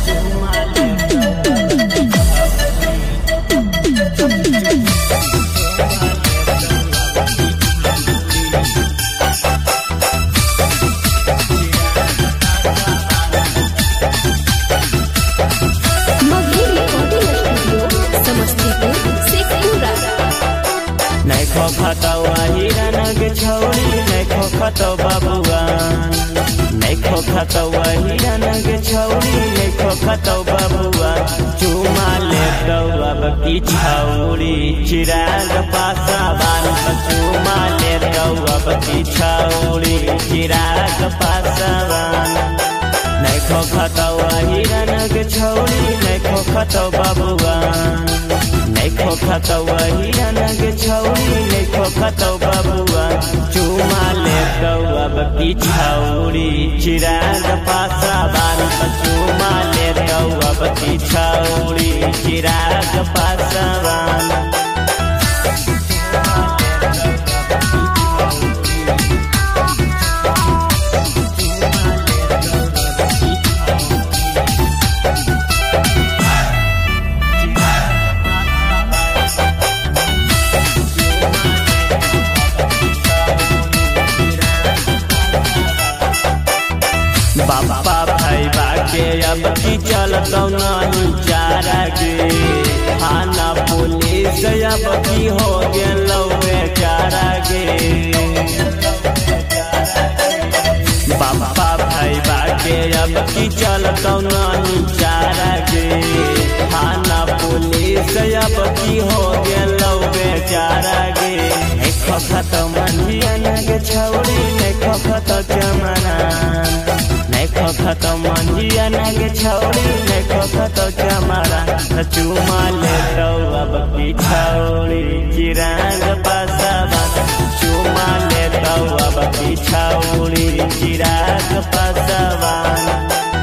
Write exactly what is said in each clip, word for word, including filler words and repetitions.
खोखतो हिरन के छौरी नहीं खोखतो बबुआ नहीं खोखतो हिरन के छौरी नहीं खोखतो बबुआ चुमा ले अब की छौरी चिराग पासवान चुमा ले अब की छौरी चिराग पासवान नहीं खोखतो हिरन के छौरी नहीं खोखतो बबुआ नहीं खोखतो हिरन के छौरी नहीं खोखतो बबुआ चुमा ले अब की छौरी चिराग पासवान चुमा ले अब की छौरी चिराग पासवान बाबा भाई बाके अब की चलतो नहीं चारा गे थाना पुलिस अब की हो गेलो बेचारा गे बाबा भाई बाके अब की चलतो नहीं चारा गे थाना पुलिस अब की हो गेलो बेचारा गे नहीं खोखतो मंझियन के छौरी नहीं खोखतो चमना नहीं खोखतो मंझियन के छौरी नहीं खोखतो चमरा चुमा ले अब की छौरी चिराग पासवान चुमा ले अब की छौरी चिराग पासवान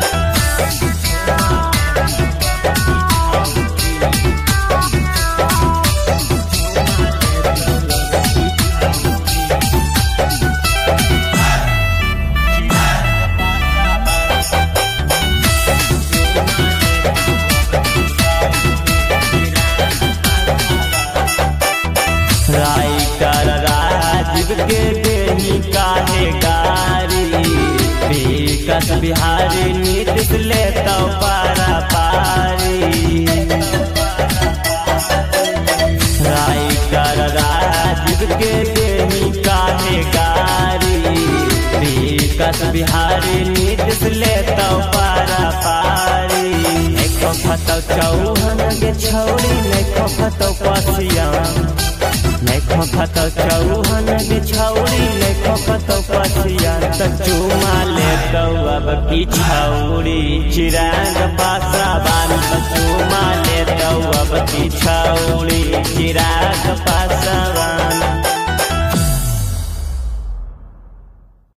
के देही काहे गारी विकास बिहारी नीतीश लेता पारा पारी राय कर राजीव के देही काहे गारी विकास बिहारी नीतीश लेता पारा पारी नहीं खोखतो चौहान के छौरी नहीं खोखतो पसिया नहीं खोखतो चौहान के छौरी नहीं खोखतो पसिया चुमा ले अब की छौरी चिराग पासवान चुमा ले अब की छौरी चिराग